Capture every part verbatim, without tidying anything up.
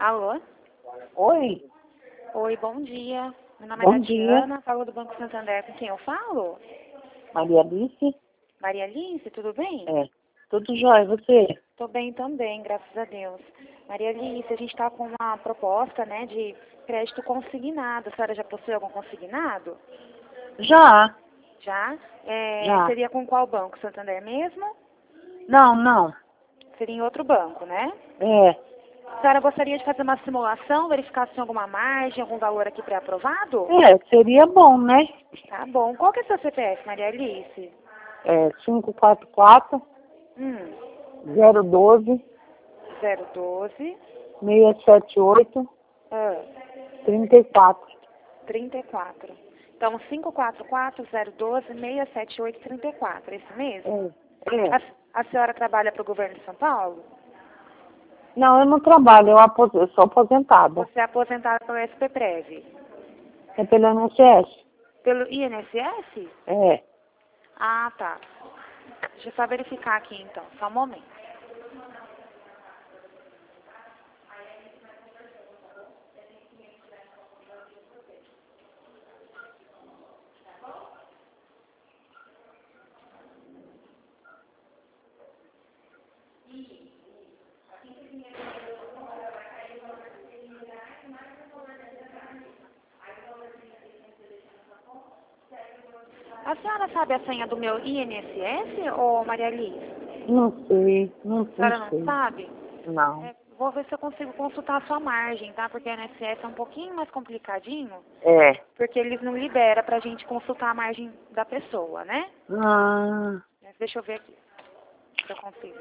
Alô? Oi, Oi, bom dia. Meu nome é bom dia. Tatiana, falo do Banco Santander. Com quem eu falo? Maria Alice. Maria Alice, tudo bem? É, tudo jóia, e você? Tô bem também, graças a Deus. Maria Alice, a gente está com uma proposta, né, de crédito consignado. A senhora já possui algum consignado? Já, Já? É, já. seria com qual banco? Santander mesmo? Não, não. Seria em outro banco, né? É, A senhora gostaria de fazer uma simulação, verificar se tem alguma margem, algum valor aqui pré-aprovado? é, seria bom, né? Tá bom. Qual que é o seu C P F, Maria Alice? É, cinco quatro quatro, Hum, zero um dois, zero doze, seis sete oito, ah, três quatro. trinta e quatro. Então, cinco quatro quatro, zero um dois, seis sete oito, trinta e quatro, é isso mesmo? É, é. A, a senhora trabalha para o governo de São Paulo? Não, eu não trabalho, eu, apos- eu sou aposentada. Você é aposentada pelo S P Prev? É pelo I N S S? Pelo I N S S? É. Ah, tá. Deixa eu só verificar aqui, então. Só um momento. A senhora sabe a senha do meu I N S S, ô Maria Alice? Não sei, não, A senhora não não sei. sabe? Não. É, vou ver se eu consigo consultar a sua margem, tá? Porque o I N S S é um pouquinho mais complicadinho, É. porque eles não liberam pra gente consultar a margem da pessoa, né? Ah, Mas deixa eu ver aqui se eu consigo.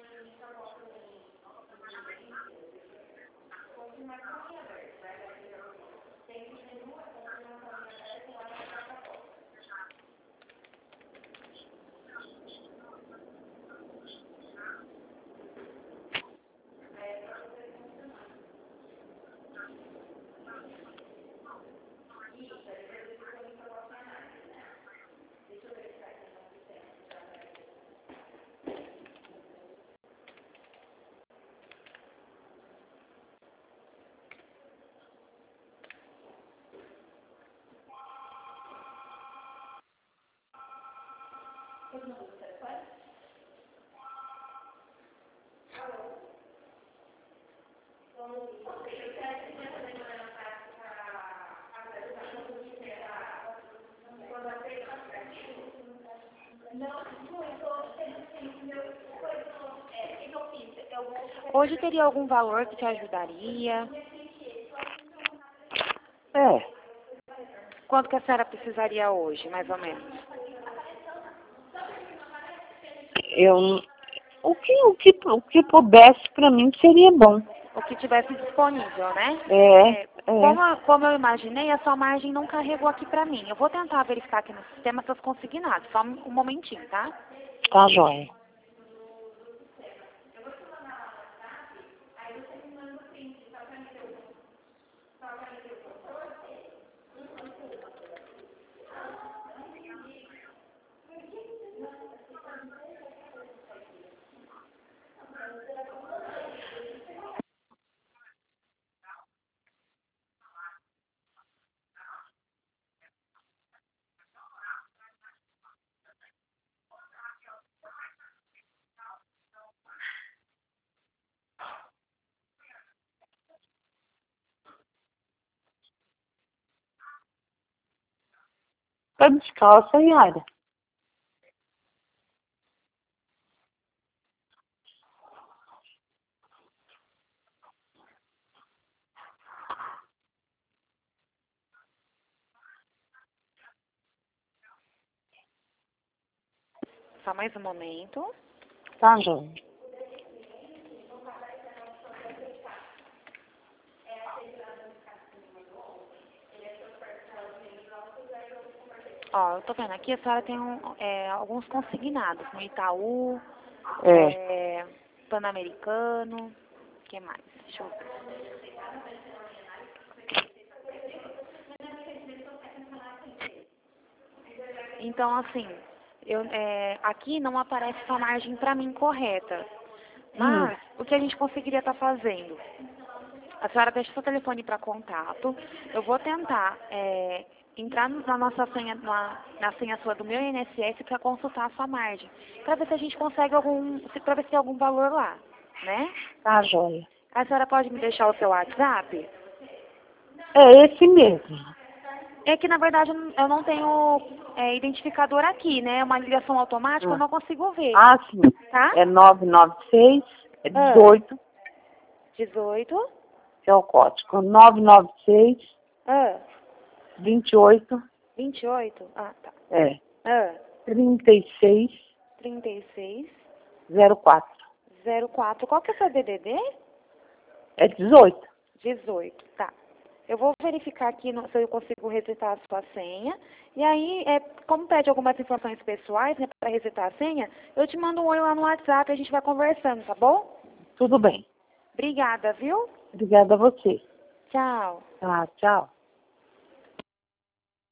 Hoje teria algum valor que te ajudaria? é. Quanto que a senhora precisaria hoje, mais ou menos? Eu, o que, o que, o que pudesse para mim seria bom. O que tivesse disponível, né? É, É, é. como, a- como eu imaginei, a sua margem não carregou aqui pra mim. Eu vou tentar verificar aqui no sistema seus consignados. Só um um momentinho, tá? Tá jóia. Tá descalça, Yara. Só mais um momento. Tá jóia. Ó, eu tô vendo aqui, a senhora tem um, é, alguns consignados no Itaú, É. é, Pan-Americano, o que mais? Deixa eu ver. Então, assim, eu, é, aqui não aparece essa margem pra mim correta. Hum. Mas, o que a gente conseguiria estar fazendo? A senhora deixa seu telefone para contato. Eu vou tentar é, entrar na nossa senha, na, na senha sua do meu I N S S para consultar a sua margem. Para ver se a gente consegue algum, para ver se tem algum valor lá, né? Tá, joia. A senhora pode me deixar o seu WhatsApp? É esse mesmo. É que, na verdade, eu não tenho é, identificador aqui, né? É uma ligação automática, Ah. eu não consigo ver. Ah, sim. Tá? É nove nove seis, é Ah. dezoito, dezoito. que é o código. nove nove seis, Ah. vinte e oito, vinte e oito? Ah, tá. é, Ah. trinta e seis, trinta e seis. zero quatro. zero quatro. Qual que é o seu D D D? É dezoito. dezoito, tá. Eu vou verificar aqui no, se eu consigo resetar a sua senha. E aí, é, como pede algumas informações pessoais, né, para resetar a senha, eu te mando um oi lá no WhatsApp e a gente vai conversando, tá bom? Tudo bem. Obrigada, viu? Obrigada a você. Tchau. Tá, tchau.